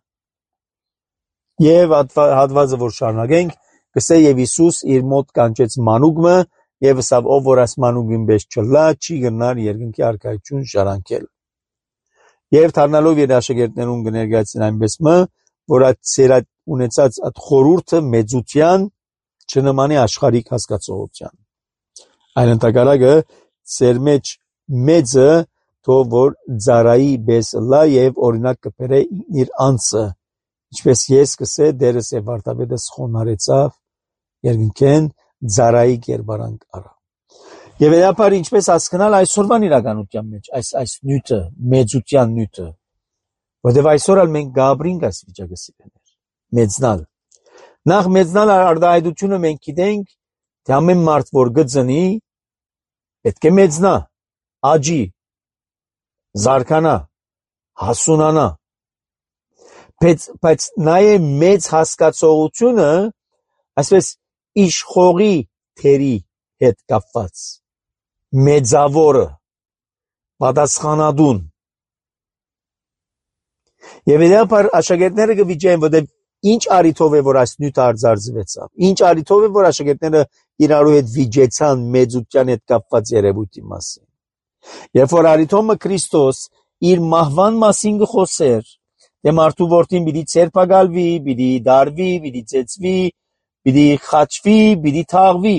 Եվ հատվածը որ շարունակենք, գսե եւ Հիսուս իր մոտ կանչեց մանուկը եւ ասավ ով որ այս մանուկին պես չլա, չի գնար երկնքի արքայություն շարանկել։ Եվ դառնալով իր աշակերտներուն կներկայացին այնպես որ այդ ծեր ունեցած այդ խորուրդը մեծության չնմանի աշխարհիկ հասկացողության։ Այն ընդհակարակը ծեր մեջ մեծը թող որ ծարայի պես լա եւ օրինակ կբերե իր անձը, ինչպես ես կսե դերս եւ վարդապետս խոնարեցավ երկնքեն ծարայի կերպարանք արա։ Եվ այդապար ինչպես հասկանալ այսօրվան իրականության մեջ այս նյութը, մեծության նյութը, որտեղ այսօր ալ մենք գաբրինք այս վիճակը սիրեներ, մեծնալ։ Նախ մեծնալ արտահայտությունը մենք գիտենք, թե ամեն մարդ որ գծնի, պետք է մեծնա, աճի, զարգանա, հասունանա։ Բայց նաև մեծ հասկացողությունը, այսպես իշխողի թերի հետ կապված, մեծավորը, պատասխանատուն։ Եվ այդապար աշակերտները կվիճեն, որտեղ ինչ արիթով է, որ այս նյութը արձարծվեցավ, ինչ արիթով է, որ աշակերտները իրարու հետ վիճեցան մեծության հետ կապված երևույթի մասին։ Երբ որ արիթոմը Քրիստոս իր մահվան մասին կխոսեր, թե մարդու որդին պիտի ցերպակալվի, պիտի դարվի, պիտի ծեծվի, պիտի խաչվի, պիտի թաղվի։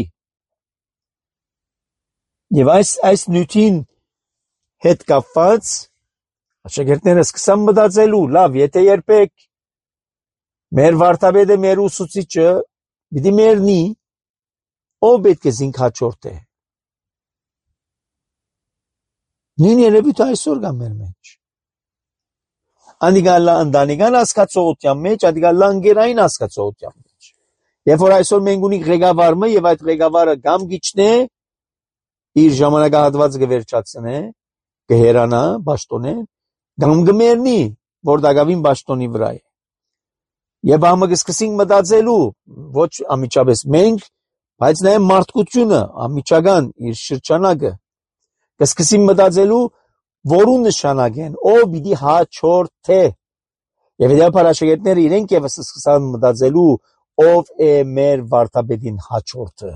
Եվ այս նյութին հետ կապված աշակերտները սկսան մտածելու, լավ, եթե երբեք մեր վարդապետը, մեր ուսուցիչը պիտի մեռնի, ով պետք է զինք հաջորդե։ Նույն երևույթը այսօր կա մեր մեջ։ Անդիկալա ընտանեկան հասկացողության մեջ, անդիկալա ընկերային հասկացողության մեջ։ Երբ որ այսօր մենք ունենք ղեկավարը եւ այդ ղեկավարը կամ գիչնե իր ժամանակահատվածը կվերջացնե, կհերանա, պաշտոնե, կամ կմեռնի, որ դակավին պաշտոնի վրա է։ Եվ ամը կսկսենք մտածելու, ոչ ամիջապես մենք, բայց նաեւ մարդկությունը, ամիջական իր շրջանակը, կսկսենք մտածելու որու նշանակ են, ով պիտի հաջորդե։ Եվ այդապար աշակերտները իրենք եւս սկսան մտածելու, ով է մեր վարդապետին հաջորդը։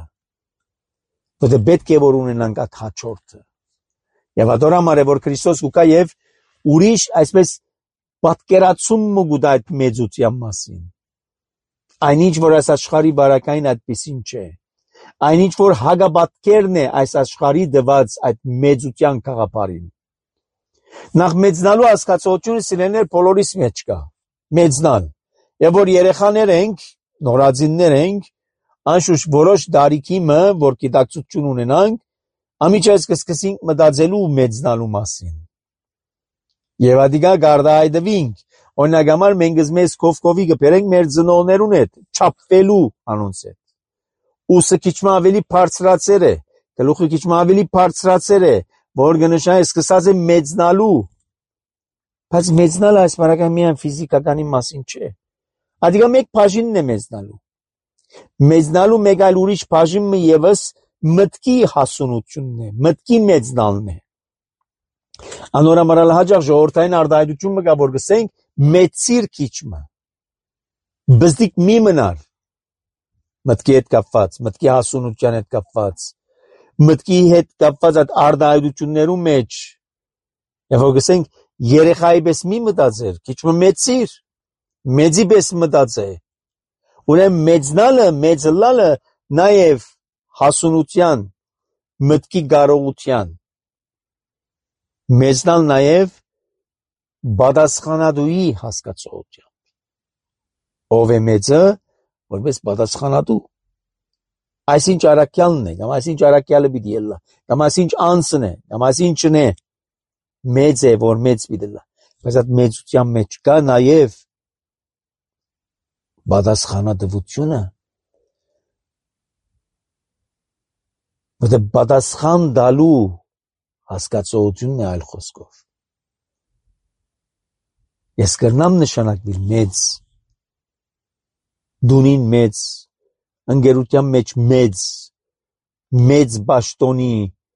Որտեղ պետք է որ ունենանք այդ հաջորդը։ Եվ ադոր համար է որ Քրիստոս կուկա եւ ուրիշ այսպես պատկերացում մուգուտ այդ մեծության մասին։ Այնինչ որ այս աշխարհի բարակային այդպեսին չէ։ Այնինչ որ հագապատկերն է այս աշխարհի դված այդ մեծության գաղափարին։ Նախ մեծնալու հասկացությունը սիրելիներ բոլորիս մեջ կա, մեծնալ։ Եվ որ երեխաներ ենք, նորածիններ ենք, անշուշտ որոշ տարիքի որ գիտակցություն ունենանք, ամիջայց կսկսենք մտածելու մեծնալու մասին։ Եվ ադիգա գարդայդվինք, օրինակ համար մենք մեզ կովկովի կբերենք մեր ծնողներուն հետ, չափվելու անոնց հետ։ Ուսը քիչ ավելի բարձրացեր է, գլուխը քիչ ավելի բարձրացեր է, որ կնշանակի սկսած է մեծնալու, բայց մեծնալը այս բարական միայն ֆիզիկականի մասին չէ։ Ադիգա մեկ բաժինն է մեծնալու։ Մեծնալու մեկ այլ ուրիշ բաժինը եւս մտքի հասունությունն է, մտքի մեծնալն է։ Անորամարալ հաջող ժողովրդային արտահայտությունը կա որ գսենք մեծիր քիչը։ Բզդիկ մի մնար մտքի հետ կապված, մտքի հասունության հետ կապված, մտքի հետ կապված այդ արտահայտություններու մեջ։ Եվ որ գսենք երեխայի պես մի մտածեր, քիչ մեծիր, մեծի պես մտածե։ Ուրեմն մեծնալը, մեծլալը նաև հասունության, մտքի կարողության, մեծնալ նաև պատասխանատուի հասկացողությամբ։ Ով է մեծը, որպես պատասխանատու։ Այսինչ առաքյալն է, կամ այսինչ առաքյալը պիտի ելլա, կամ այսինչ անձն է, կամ այսինչն է, մեծ է, որ մեծ պիտի լա։ Բայց այդ մեծության մեջ կա նաև պատասխանատվությունը, որտեղ պատասխան տալու հասկացողությունն է այլ խոսքով։ Ես կրնամ նշանակվել մեծ, դունին մեծ, ընկերության մեջ մեծ պաշտոնի,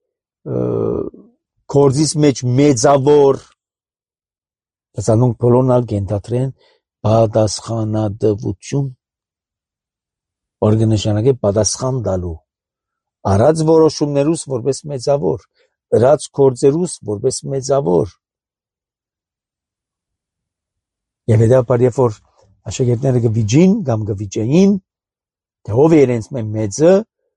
գործից մեջ մեծավոր, բայց անոնք բոլորն ալ կենթադրեն պատասխանատվություն, որ կնշանակե պատասխան տալու, արած որոշումներուս որպես մեծավոր, ըրած գործերուս որպես մեծավոր։ Եվ հետապար երբ որ աշակերտները կվիճին կամ կվիճեին, թե ով է իրենց մեծը,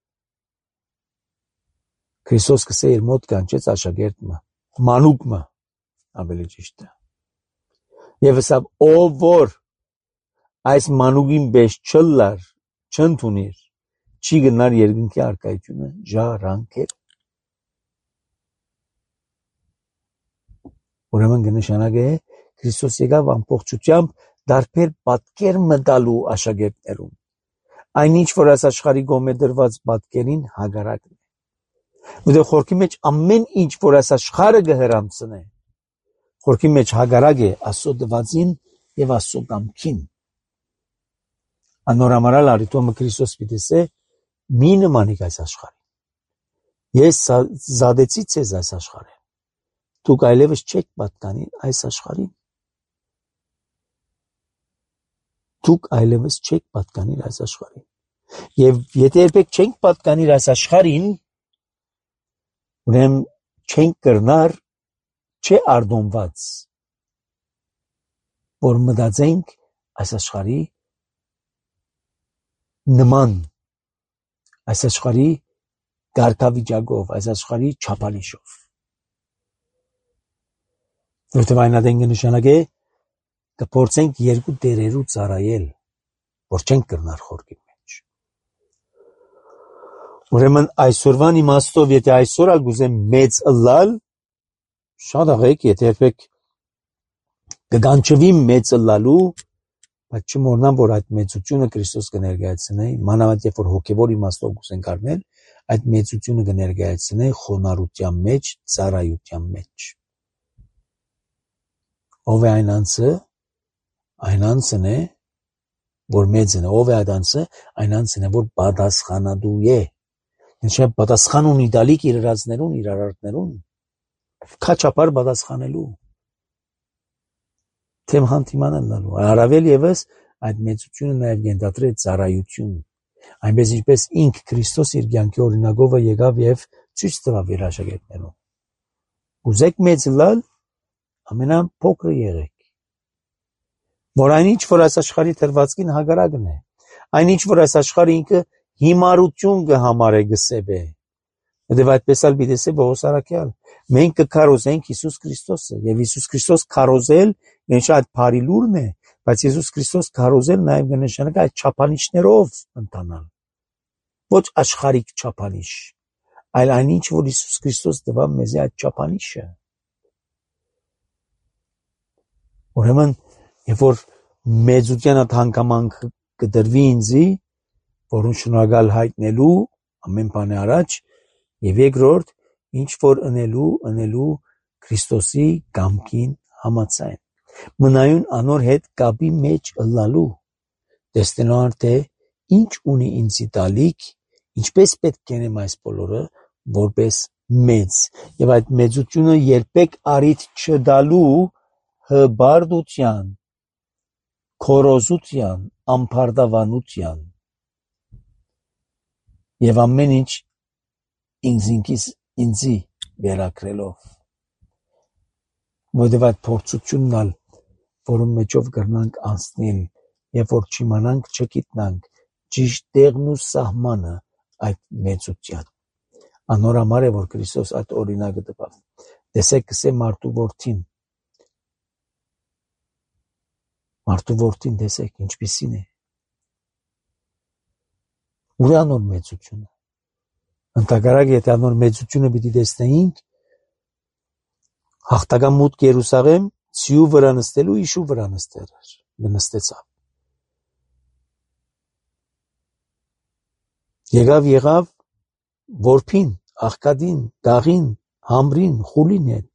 Քրիստոս կսե իր մոտ կանչեց աշակերտը, մանուկը, ավելի ճիշտ է։ Եվ ասավ, ով որ այս մանուկին պես չլար, չընդունիր, չի գնար երկնքի առկայությունը ժառանգել։ Ուրեմն կնշանակե Քրիստոս եկավ ամբողջությամբ դարբեր պատկեր մտալու աշակերտներուն։ Այնինչ որ այս աշխարհի կողմէ դրված պատկերին հագարակն է։ Որտեղ խորքի մեջ ամեն ինչ որ այս աշխարհը կհրամցնե, խորքի մեջ հագարակ է Աստծո տվածին եւ Աստծո կամքին։ Անորամարալ արիտոմը Քրիստոս պիտի ասե՝ մի նմանիկ այս աշխարհին։ Ես զադեցի ցեզ այս աշխարհին։ Դուք այլևս չեք պատկանին այս աշխարհին։ Դուք այլևս չեք պատկանիր այս աշխարհին։ Եվ եթե երբեք չենք պատկանիր այս աշխարհին, ուրեմն չենք կրնար չէ արդոնված, որ մտածենք այս աշխարհի նման, այս աշխարհի կարգավիճակով, այս աշխարհի չափանիշով։ Որտեղ այն ադենգը նշանակե կփորձենք երկու դերերու ծառայել, որ չենք կրնար խորքի մեջ։ Ուրեմն այսօրվան իմաստով, եթե այսօր ալ գուզեմ մեծ ըլլալ, շատ աղեք, եթե երբեք կգանչվի մեծ ըլլալու, բայց չմոռնամ, որ այդ մեծությունը Քրիստոս կներկայացնե, մանավանդ երբ որ հոգևոր իմաստով գուզենք առնել, այդ մեծությունը կներկայացնե խոնարհության մեջ, ծառայության մեջ։ Ով է այն անձը, այն անձն է, որ մեծն է, ով է այդ անձը, այն անձն է, որ պատասխանատու է։ Ինչը պատասխան ունի դալիք իր հրացներուն, իր արարքներուն, քաչապար պատասխանելու, թեմ հանդիման լալու, առավել եւս այդ մեծությունը նաեւ կենտրոնի ծառայություն, այնպես ինչպես ինք Քրիստոս իր կյանքի օրինակով եկավ եւ ցույց տվավ իր աշակերտներուն։ Ուզեք մեծ լալ, ամենափոքրը եղեք։ Որ այնինչ որ այս աշխարհի թրվածքին հագարակն է, այնինչ որ այս աշխարհը ինքը հիմարություն կհամարե գսեբե։ Եվ այդպես ալ բիդեսե Պողոս առաքյալ։ Մենք կքարոզենք Հիսուս Քրիստոսը եւ Հիսուս Քրիստոս քարոզել ինչ այդ բարի լուրն է, բայց Հիսուս Քրիստոս քարոզել նաեւ կնշանակի այդ չափանիշներով ընտանալ։ Ոչ աշխարհիկ չափանիշ, այլ այնինչ որ Հիսուս Քրիստոս տվավ մեզ այդ չափանիշը։ Ուրեմն երբ որ մեծության այդ հանգամանքը կդրվի ինձի, որուն շնորհակալ հայտնելու ամեն բանի առաջ, եւ երկրորդ, ինչ որ ընելու Քրիստոսի կամքին համաձայն։ Մնայուն անոր հետ կապի մեջ ըլլալու, տեսնելով թե ինչ ունի ինձի տալիք, ինչպես պետք կենեմ այս բոլորը, որպես մեծ, եւ այդ մեծությունը երբեք արիթ չդալու հբարդության, քորոզության, ամբարտավանության եւ ամեն ինչ ինձի վերակրելով։ Որովհետեւ այդ փորձությունն ալ, որում մեջով կրնանք անցնել, եւ որ չիմանանք, չգիտնանք ճիշտ տեղն ու սահմանը այդ մեծության։ Անորամար է, որ Քրիստոս այդ օրինակը տվավ։ Տեսեք, կսե մարդու որդին Մարդու որդին տեսեք ինչպիսին է։ Ուր է անոր մեծությունը։ Ընդհակառակ եթե անոր մեծությունը պիտի տեսնեինք, հաղթական մուտք Երուսաղեմ ցիու վրա նստելու իշու վրա նստեցավ։ Եղավ որփին, աղքատին, գաղին, համրին, խուլին հետ։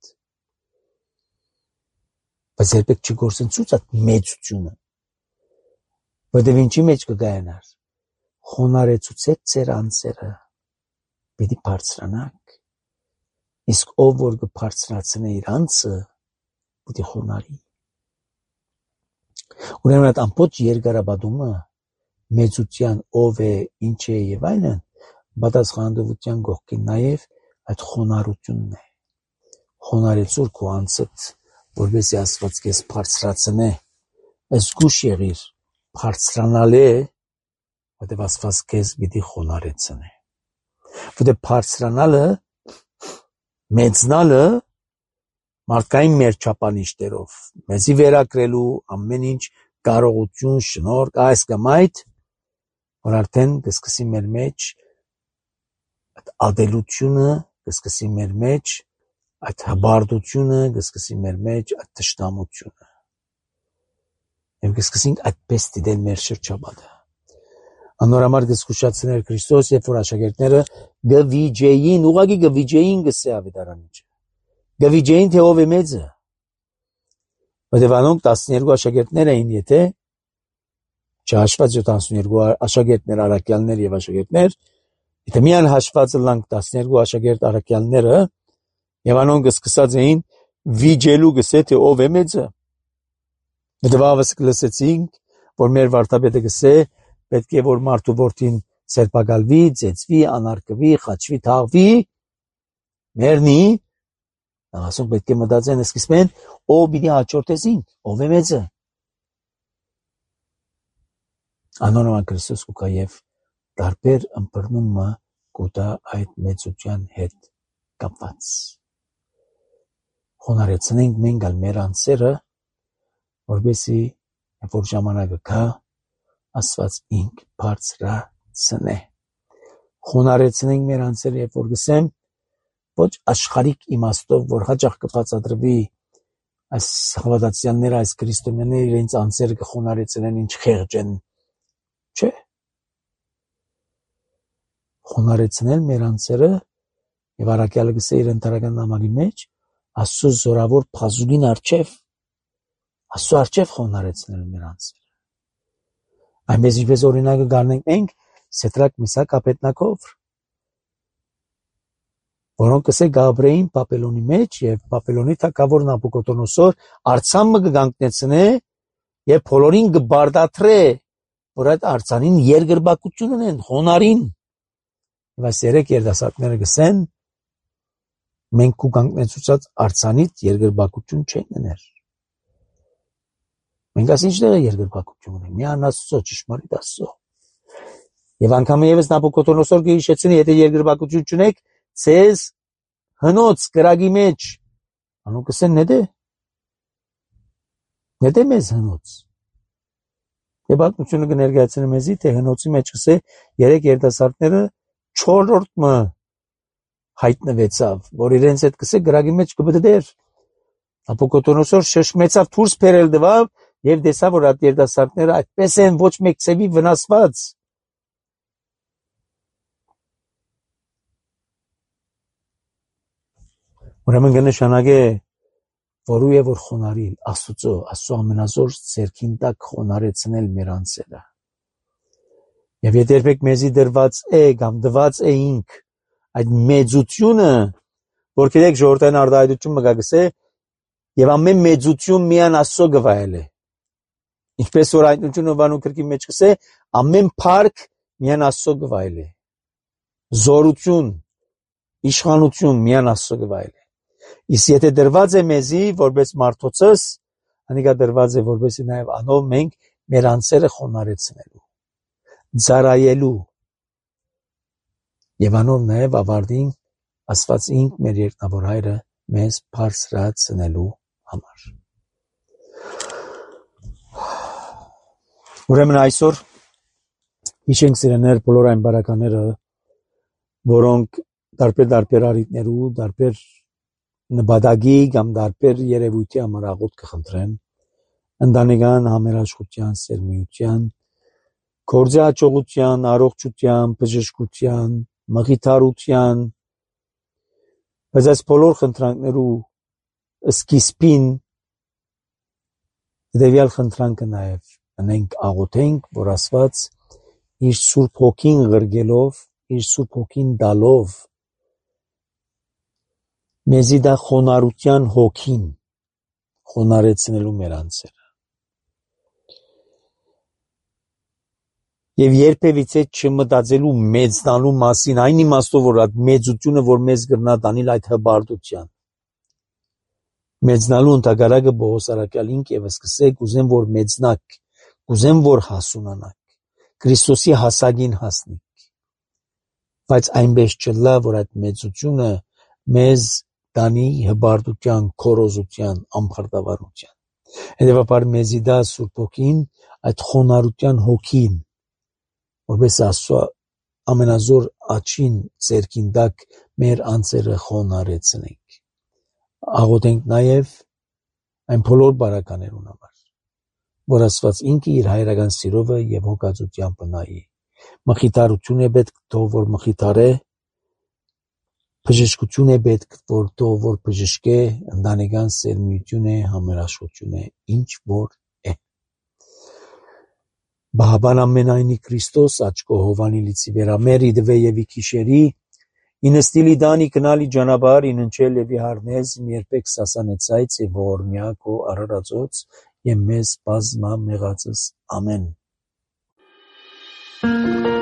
Բայց երբեք չգործընծուց այդ մեծությունը։ Որտեւ ինչի մեջ կգայանար։ Խոնարեցուցեք ձեր անձերը, պիտի բարձրանաք։ Իսկ ով որ կբարձրացնե իր անձը, պիտի խոնարհի։ Ուրեմն այդ ամբողջ երկարաբադումը մեծության ով է, ինչ է եւ այլն, պատասխանատվության կողքին նաեւ այդ խոնարհությունն է։ Խոնարեցուր քո անձդ, որովհետեւ Աստված քեզ բարձրացնե։ Զգուշ եղիր, բարձրանալ է, որովհետեւ Աստված քեզ պիտի խոնարեցնե։ Որովհետեւ բարձրանալը, մեծնալը մարդկային մեր չափանիշներով, մեզի վերակրելու ամեն ինչ կարողություն, շնորհք, այս կամ այդ, որ արդեն կսկսի մեր մեջ այդ ադելությունը, կսկսի մեր մեջ այդ հբարդությունը, կսկսի մեր մեջ այդ թշնամությունը։ Եվ կսկսենք այդպես դիտել մեր շրջապատը։ Անորամար կզգուշացներ Քրիստոս, երբ որ աշակերտները գվիջեին, ուղղակի գվիջեին գսե ավետարանիչը։ Գվիջեին թե ով է մեծը։ Որտեւ անոնք 12 աշակերտներ էին, եթե չհաշված 72 աշակերտներ, առաքյալներ եւ աշակերտներ, եթե միայն հաշված լանք 12 աշակերտ առաքյալները, եւ անոնք սկսած էին վիջելու գսե թե ով է մեծը։ Դվավս կլսեցինք, որ մեր վարդապետը գսե, պետք է որ մարդու որդին սերբակալվի, ծեծվի, անարգվի, խաչվի, թաղվի, մեռնի, ասում պետք է մտածեն սկիզբեն, ով պիտի հաջորդեսին, ով է մեծը։ Անոնոման Քրիստոս կուկա եւ տարբեր ըմբռնումը կուտա այդ մեծության հետ կապված։ Խոնարեցնենք մենք ալ մեր անձերը, որովհետեւ որ ժամանակը գա, Աստված ինք բարձրացնե։ Խոնարեցնենք մեր անձերը, երբ որ գսեմ, ոչ աշխարհիկ իմաստով, որ հաճախ կբացատրվի այս հավատացյալները, այս քրիստոնյաները իրենց անձերը կխոնարեցնեն, ինչ խեղճ են։ Չէ։ Խոնարեցնել մեր անձերը եւ առաքյալը գսե իր ընտարական նամակի մեջ, Աստծո զորավոր փազուլին արչեւ, Աստծո արչեւ խոնարեցնել մեր անձերը։ Այնպես ինչպես օրինակը գարնենք մենք Սեդրակ, Միսակ, Աբեդնագով, որոնք կսե Գաբրեին Բաբելոնի մեջ եւ Բաբելոնի թագավոր Նաբուկոդոնոսոր արցանը կգանքնեցնե եւ բոլորին կբարդատրե, որ այդ արցանին երկրբակություն ունեն, խոնարին։ Եվ այս երեք երիտասարդները գսեն, մենք ու գանքնեցուցած արցանից երկրբակություն չեն ուներ։ Մենք այս ինչներ է երկրբակություն ունենք, միան Աստծո, ճշմարիտ Աստծո։ Եվ անգամ եւս Նաբուկոդոնոսոր կհիշեցնի, եթե երկրբակություն չունեք, ցեզ հնոց կրագի մեջ, անոնք կսեն նեդե մեզ հնոց։ Եվ պատմությունը կներկայացնի մեզի, թե հնոցի մեջ կսե երեք երիտասարդները 4-րդը հայտնվեցավ, որ իրենց հետ կսե գրագի մեջ կբդդեր։ Նաբուկոդոնոսոր շշմեցավ, դուրս բերել դվավ եւ տեսավ, որ այդ երիտասարդները այդպես են ոչ մեկ ցեվի վնասված։ Ուրեմն կնշանակե, որու է որ խոնարհիլ Աստծո ամենազոր ձեռքին տակ խոնարեցնել մեր անձերը։ Եվ եթե երբեք մեզի դրված է կամ դված է ինք այդ մեծությունը, որ գիտեք ժողովրդային արտահայտություն մգագսե, եւ ամեն մեծություն միան Աստծո գվայել է։ Ինչպես որ հայտնությունը Վանու գրքի մեջ կսե, ամեն փառք միան Աստծո գվայել է։ Զորություն, իշխանություն միան Աստծո գվայել է։ Իսկ եթե դրված է մեզի որպես մարդոցս, անիկա դրված է որպեսզի նաև անով մենք մեր անձերը խոնարեցնելու, ծառայելու եւ անով նաև ավարտին Աստված ինք մեր երկնավոր Հայրը մեզ բարձրացնելու համար։ Ուրեմն այսօր հիշենք սիրելիներ բոլոր այն բարակաները, որոնք տարբեր առիթներու, տարբեր նպատակի կամ տարբեր երևույթի համար աղոթք կխնդրեն, ընտանեկան համերաշխության, սերմիության, գործի հաջողության, առողջության, բժշկության, մխիթարության, բայց այս բոլոր խնդրանքներու սկիզբին դեպիալ խնդրանքը նաև անենք աղոթենք, որ Աստված իր Սուրբ Հոգին ղրգելով, իր Սուրբ Հոգին տալով մեզի դա խոնարհության հոգին խոնարհեցնելու մեր անձերը։ Եվ երբևիցե չմտածելու մեծնալու մասին, այն իմաստով, որ այդ մեծությունը, որ մեզ կրնա տանել այդ հպարտության։ Մեծնալու ընդհակառակը Պողոս առաքյալին ևս սկսե կուզեմ, որ մեծնակ, կուզեմ, որ հասունանաք, Քրիստոսի հասակին հասնիք, բայց այնպես չլա, որ այդ մեծությունը մեզ տանի հպարտության, քորոզության, ամբարտավարության։ Հետևաբար մեզի դա Սուրբ Հոգին, այդ խոնարհության հոգին, որպես Աստծո ամենազոր աչին ձեռքին տակ մեր անձերը խոնարհեցնենք։ Աղոթենք նաև այն բոլոր բարականերուն համար, որ Աստված ինքը իր հայրական սիրովը եւ հոգածությամբ նայի։ Մխիթարություն է պետք թող որ մխիթարե, բժշկություն է պետք որ բժշկե, ընտանեկան սերմիություն է, համերաշխություն է, ինչ որ է։ Բահաբան ամենայնի Քրիստոս աչքո հովանի լիցի վերամերի դվե եւի քիշերի ինստիլի դանի կնալի ճանապարհ իննչել եւի հարնես երբեք սասանեցայց եւ ողորմյակո արարածոց եւ մեզ բազմա մեղածս ամեն